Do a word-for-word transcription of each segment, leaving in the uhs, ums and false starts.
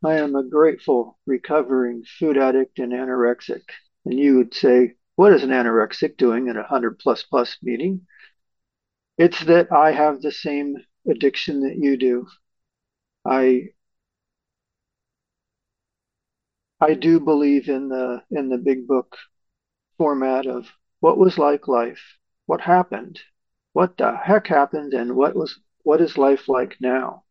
I am a grateful, recovering food addict and anorexic. And you would say, what is an anorexic doing in a hundred plus plus meeting? It's that I have the same addiction that you do. I I do believe in the in the big book format of what was like life, what happened, what the heck happened, and what was what is life like now.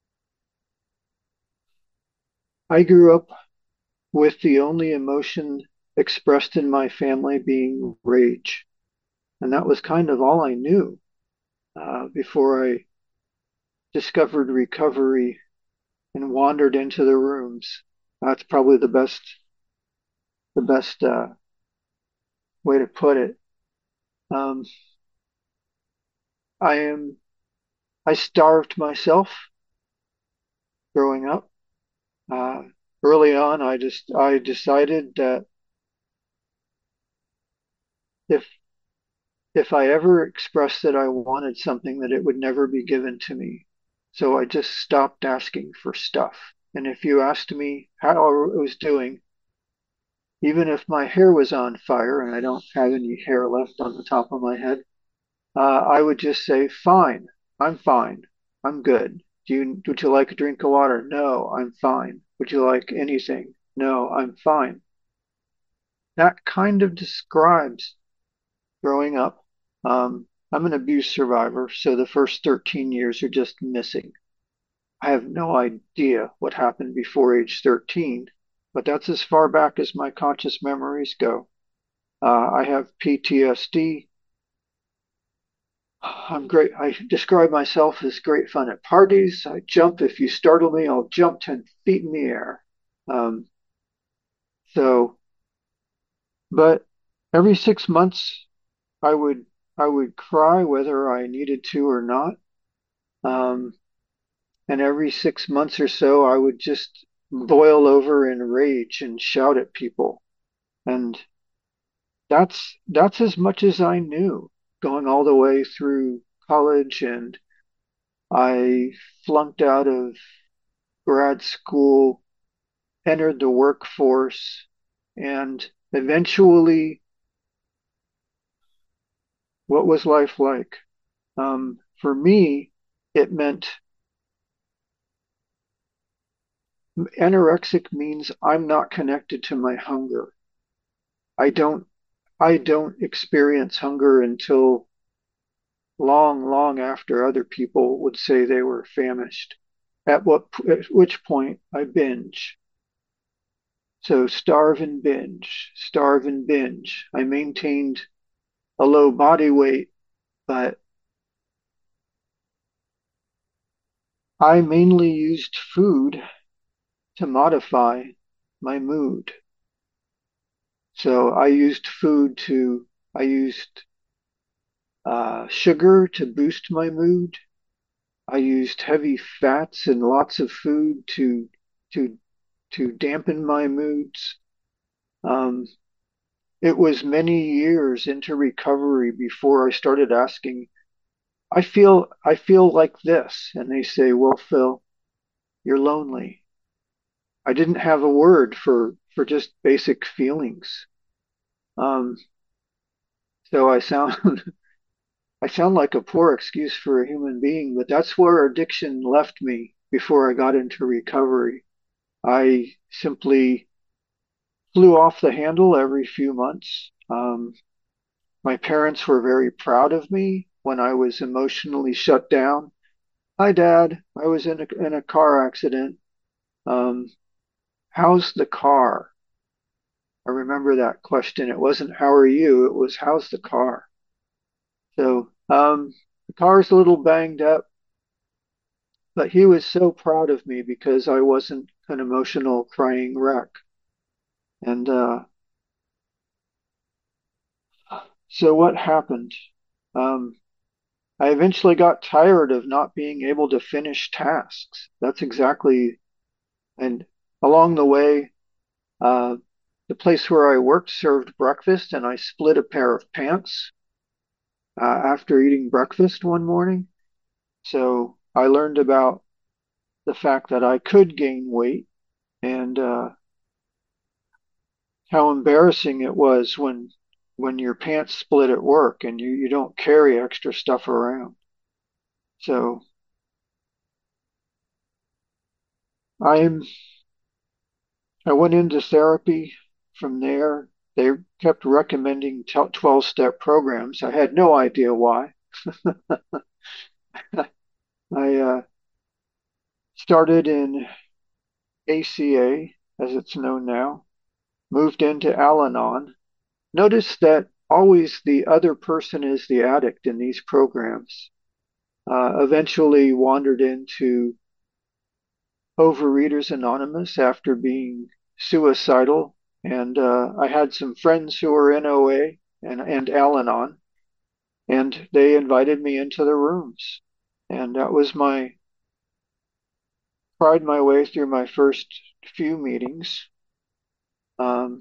I grew up with the only emotion expressed in my family being rage. And that was kind of all I knew uh, before I discovered recovery and wandered into the rooms. That's probably the best the best uh, way to put it. Um, I am I starved myself growing up. Uh, Early on, I just I decided that if if I ever expressed that I wanted something, that it would never be given to me. So I just stopped asking for stuff. And if you asked me how I was doing, even if my hair was on fire and I don't have any hair left on the top of my head, uh, I would just say, fine, I'm fine. I'm good. Do you, would you like a drink of water? No, I'm fine. Would you like anything? No, I'm fine. That kind of describes growing up. Um, I'm an abuse survivor, so the first thirteen years are just missing. I have no idea what happened before age thirteen, but that's as far back as my conscious memories go. Uh, I have P T S D. I'm great. I describe myself as great fun at parties. I jump. If you startle me, I'll jump ten feet in the air. Um, so, but every six months, I would I would cry whether I needed to or not. Um, and every six months or so, I would just boil over in rage and shout at people. And that's that's as much as I knew, going all the way through college, and I flunked out of grad school, entered the workforce, and eventually, what was life like? Um, for me, it meant anorexic means I'm not connected to my hunger. I don't I don't experience hunger until long, long after other people would say they were famished. At what at which point I binge. So starve and binge, starve and binge. I maintained a low body weight, but I mainly used food to modify my mood. So I used food to, I used uh, sugar to boost my mood. I used heavy fats and lots of food to to to dampen my moods. Um, it was many years into recovery before I started asking, I feel I feel like this. And they say, well, Phil, you're lonely. I didn't have a word for for just basic feelings. Um, so I sound I sound like a poor excuse for a human being, but that's where addiction left me before I got into recovery. I simply flew off the handle every few months. Um, my parents were very proud of me when I was emotionally shut down. Hi, Dad. I was in a, in a car accident. Um, how's the car? I remember that question. It wasn't how are you? It was how's the car? So um, the car's a little banged up, but he was so proud of me because I wasn't an emotional crying wreck. And uh, so what happened? Um, I eventually got tired of not being able to finish tasks. That's exactly, and along the way, uh, the place where I worked served breakfast, and I split a pair of pants uh, after eating breakfast one morning. So I learned about the fact that I could gain weight. and uh, how embarrassing it was when when your pants split at work and you, you don't carry extra stuff around. So I'm I went into therapy from there. They kept recommending twelve-step programs. I had no idea why. I uh, started in A C A, as it's known now, moved into Al Anon. Notice that always the other person is the addict in these programs. Uh, eventually wandered into Overeaters Anonymous after being suicidal. And uh, I had some friends who were in O A and, and Al Anon, and they invited me into the rooms. And that was my, cried my way through my first few meetings. Um,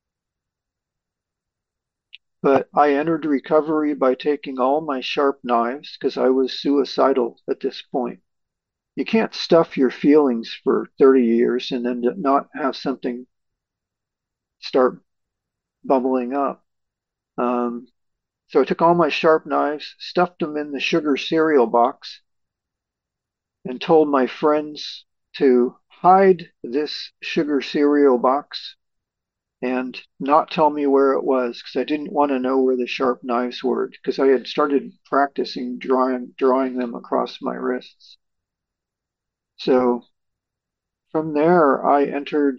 but I entered recovery by taking all my sharp knives because I was suicidal at this point. You can't stuff your feelings for thirty years and then not have something start bubbling up. Um, so I took all my sharp knives, stuffed them in the sugar cereal box, and told my friends to hide this sugar cereal box and not tell me where it was because I didn't want to know where the sharp knives were because I had started practicing drawing drawing them across my wrists. So from there, I entered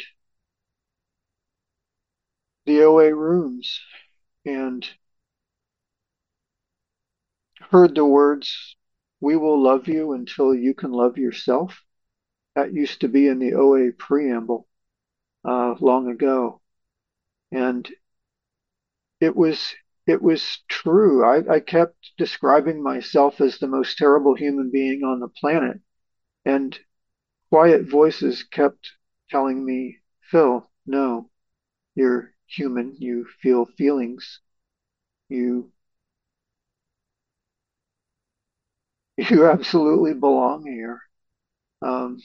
the O A rooms and heard the words, "We will love you until you can love yourself." That used to be in the O A preamble uh, long ago, and it was it was true. I, I kept describing myself as the most terrible human being on the planet, and quiet voices kept telling me, "Phil, no, you're human. You feel feelings. You you absolutely belong here." Um,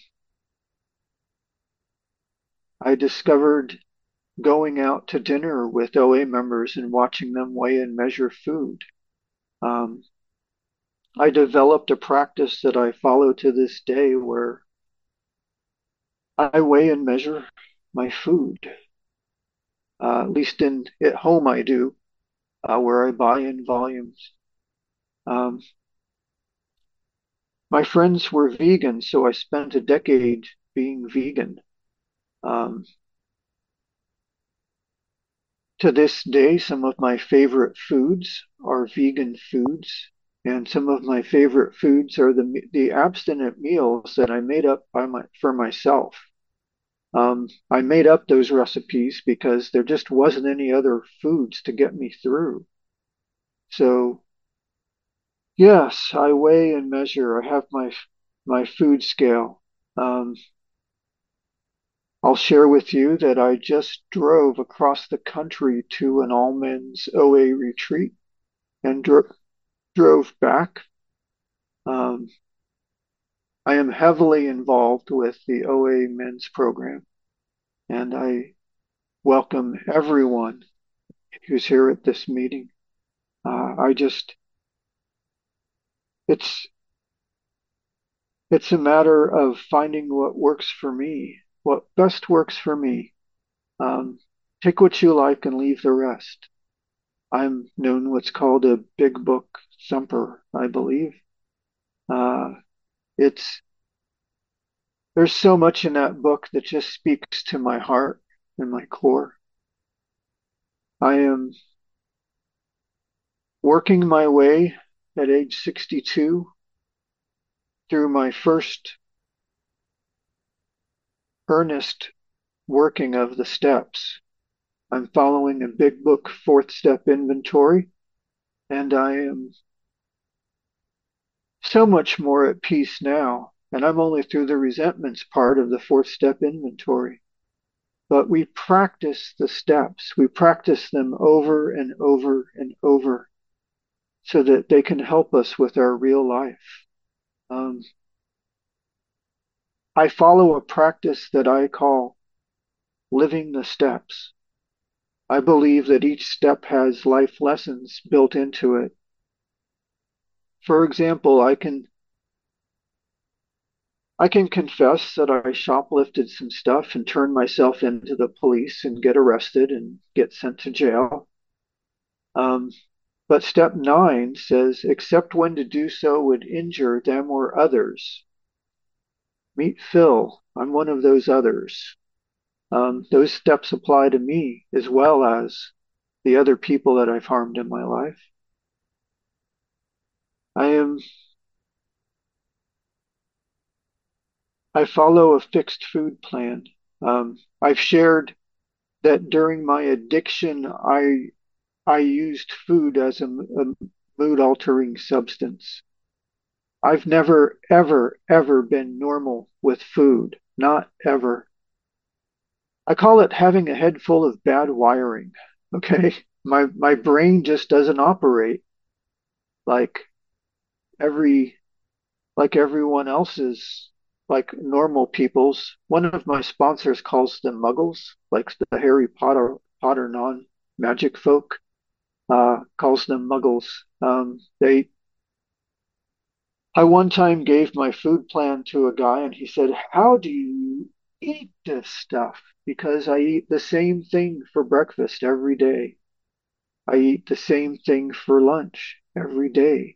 I discovered going out to dinner with O A members and watching them weigh and measure food. Um, I developed a practice that I follow to this day where I weigh and measure my food. Uh, at least in at home I do, uh, where I buy in volumes. Um, my friends were vegan, so I spent a decade being vegan. Um, to this day, some of my favorite foods are vegan foods, and some of my favorite foods are the the abstinent meals that I made up by my for myself. Um, I made up those recipes because there just wasn't any other foods to get me through. So yes, I weigh and measure. I have my my food scale. Um, I'll share with you that I just drove across the country to an all men's O A retreat and dro drove back. Um, I am heavily involved with the O A men's program, and I welcome everyone who's here at this meeting. Uh, I just, it's, it's a matter of finding what works for me, what best works for me. Um, take what you like and leave the rest. I'm known what's called a big book thumper, I believe. Uh, it's there's so much in that book that just speaks to my heart and my core. I am working my way at age sixty-two through my first earnest working of the steps. I'm following a big book fourth step inventory, and I am so much more at peace now. And I'm only through the resentments part of the fourth step inventory. But we practice the steps. We practice them over and over and over so that they can help us with our real life. Um, I follow a practice that I call living the steps. I believe that each step has life lessons built into it. For example, I can I can confess that I shoplifted some stuff and turn myself into the police and get arrested and get sent to jail. Um, but step nine says, except when to do so would injure them or others. Meet Phil. I'm one of those others. Um, those steps apply to me as well as the other people that I've harmed in my life. I am I follow a fixed food plan. Um, I've shared that during my addiction, I I used food as a, a mood altering substance. I've never, ever, ever been normal with food. Not ever. I call it having a head full of bad wiring. Okay. My, my brain just doesn't operate like every, like everyone else's, like normal people's. One of my sponsors calls them muggles, like the Harry Potter, Potter non magic folk, uh, calls them muggles. Um, they I one time gave my food plan to a guy and he said, how do you eat this stuff? Because I eat the same thing for breakfast every day. I eat the same thing for lunch every day.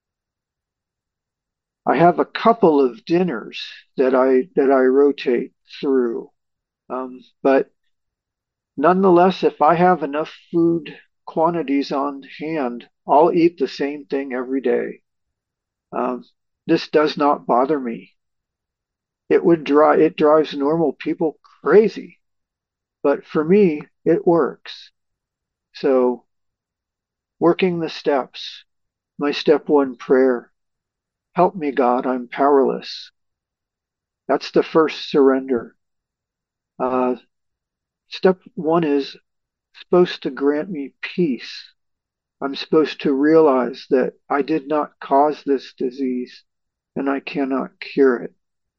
I have a couple of dinners that I that I rotate through. Um, but nonetheless, if I have enough food quantities on hand, I'll eat the same thing every day. Um, this does not bother me. It would drive it drives normal people crazy, but for me, it works. So working the steps, my step one prayer, help me, God, I'm powerless. That's the first surrender. Uh, step one is supposed to grant me peace. I'm supposed to realize that I did not cause this disease and I cannot cure it.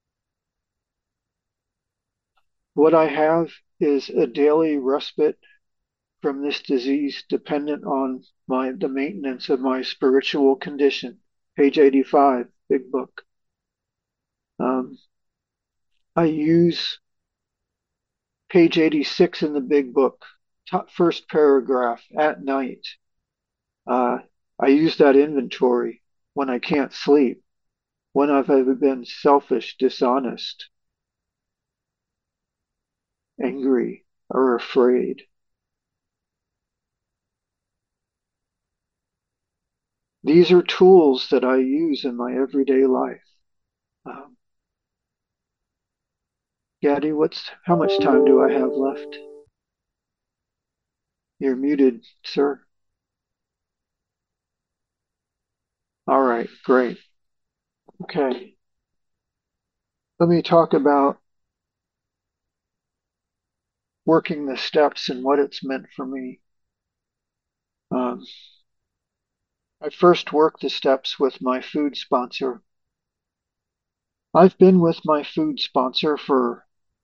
What I have is a daily respite from this disease dependent on my the maintenance of my spiritual condition. Page eighty-five, big book. Um, I use page eighty-six in the big book, top first paragraph at night. Uh, I use that inventory when I can't sleep, when I've ever been selfish, dishonest, angry, or afraid. These are tools that I use in my everyday life. Um, Gaddy, what's how much time do I have left? You're muted, sir. All right, great. Okay. Let me talk about working the steps and what it's meant for me. Um, I first worked the steps with my food sponsor. I've been with my food sponsor for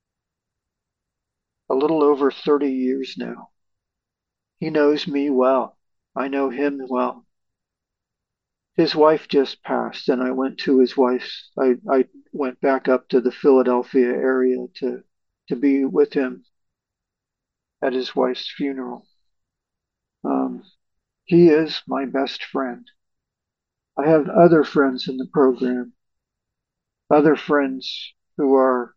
a little over thirty years now. He knows me well. I know him well. His wife just passed, and I went to his wife's. I, I went back up to the Philadelphia area to to be with him at his wife's funeral. Um, he is my best friend. I have other friends in the program, other friends who are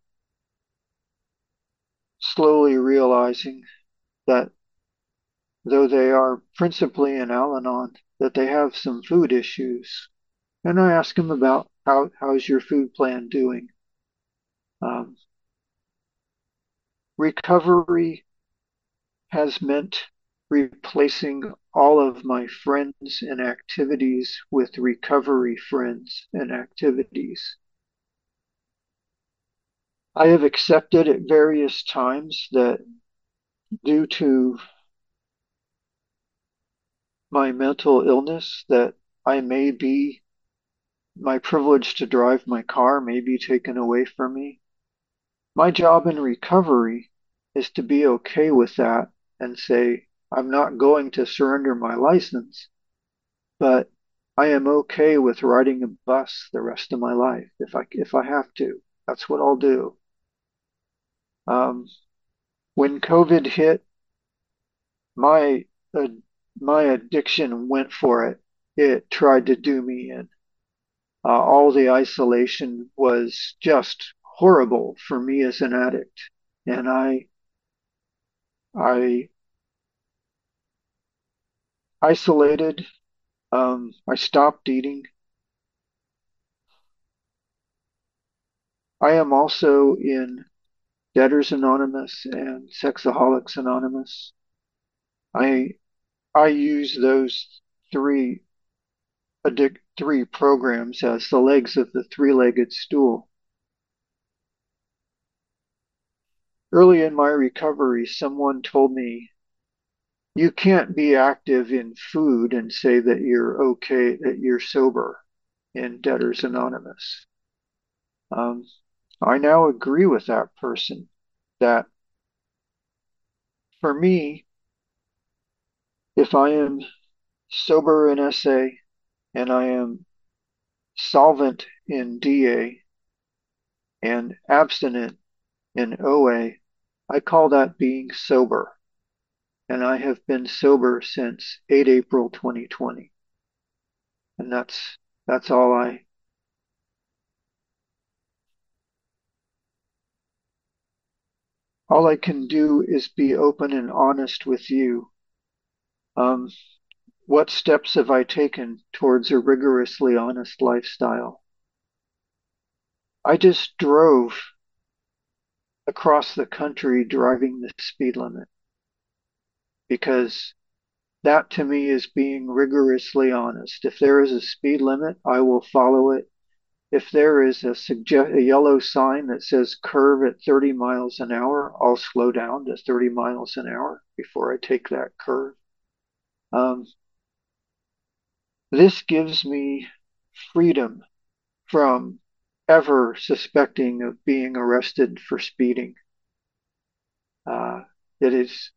slowly realizing that though they are principally in Al-Anon, that they have some food issues. And I ask them about how how's your food plan doing? Um, recovery has meant replacing all of my friends and activities with recovery friends and activities. I have accepted at various times that due to my mental illness that I may be my privilege to drive my car may be taken away from me. My job in recovery is to be okay with that and say, I'm not going to surrender my license, but I am okay with riding a bus the rest of my life if I if I have to. That's what I'll do. Um, when COVID hit, my uh, my addiction went for it. It tried to do me in. Uh, all the isolation was just horrible for me as an addict, and I I isolated. Um, I stopped eating. I am also in Debtors Anonymous and Sexaholics Anonymous. I I use those three addic- three programs as the legs of the three-legged stool. Early in my recovery, someone told me you can't be active in food and say that you're okay, that you're sober in Debtors Anonymous. Um, I now agree with that person that for me, if I am sober in S A and I am solvent in D A and abstinent in O A, I call that being sober. And I have been sober since the eighth of April twenty twenty. And that's that's all I all I can do is be open and honest with you. Um, what steps have I taken towards a rigorously honest lifestyle? I just drove across the country driving the speed limit because that to me is being rigorously honest. If there is a speed limit, I will follow it. If there is a, suggest- a yellow sign that says curve at thirty miles an hour, I'll slow down to thirty miles an hour before I take that curve. Um, this gives me freedom from ever suspecting of being arrested for speeding. Uh, it is,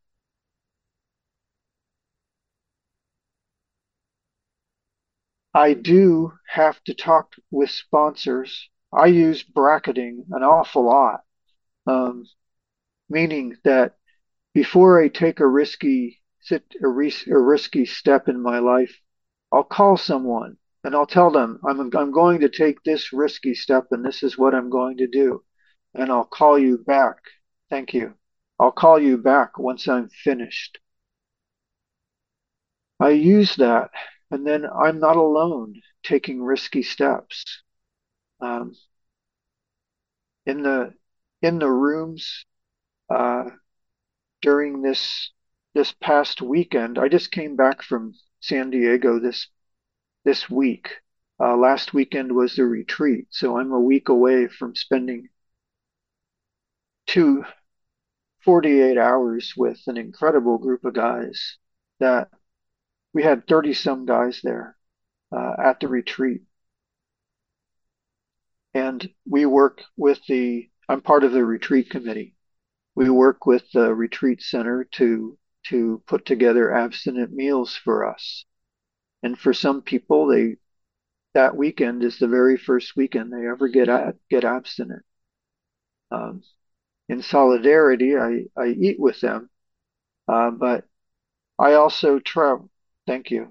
I do have to talk with sponsors. I use bracketing an awful lot, um, meaning that before I take a risky sit a, ris- a risky step in my life, I'll call someone and I'll tell them I'm I'm going to take this risky step and this is what I'm going to do. And I'll call you back. Thank you. I'll call you back once I'm finished. I use that, and then I'm not alone taking risky steps. Um, in the in the rooms uh, during this this past weekend, I just came back from San Diego this this week. Uh, last weekend was the retreat, so I'm a week away from spending two forty-eight hours with an incredible group of guys that we had thirty some guys there uh, at the retreat. And we work with the, I'm part of the retreat committee. We work with the retreat center to to put together abstinent meals for us. And for some people, they that weekend is the very first weekend they ever get at, get abstinent. Um, in solidarity, I, I eat with them, uh, but I also travel. Thank you.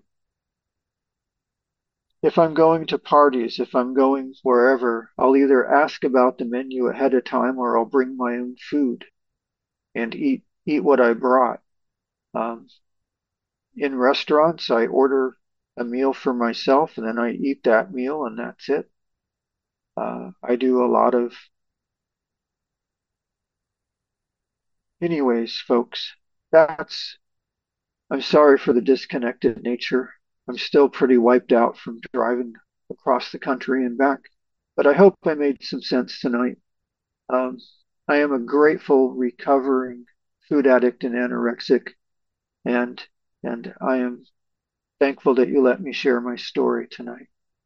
If I'm going to parties, if I'm going wherever, I'll either ask about the menu ahead of time or I'll bring my own food and eat eat what I brought. Um, in restaurants, I order a meal for myself and then I eat that meal and that's it. Uh, I do a lot of, anyways, folks. That's I'm sorry for the disconnected nature. I'm still pretty wiped out from driving across the country and back, but I hope I made some sense tonight. Um, I am a grateful recovering food addict and anorexic, and and I am thankful that you let me share my story tonight.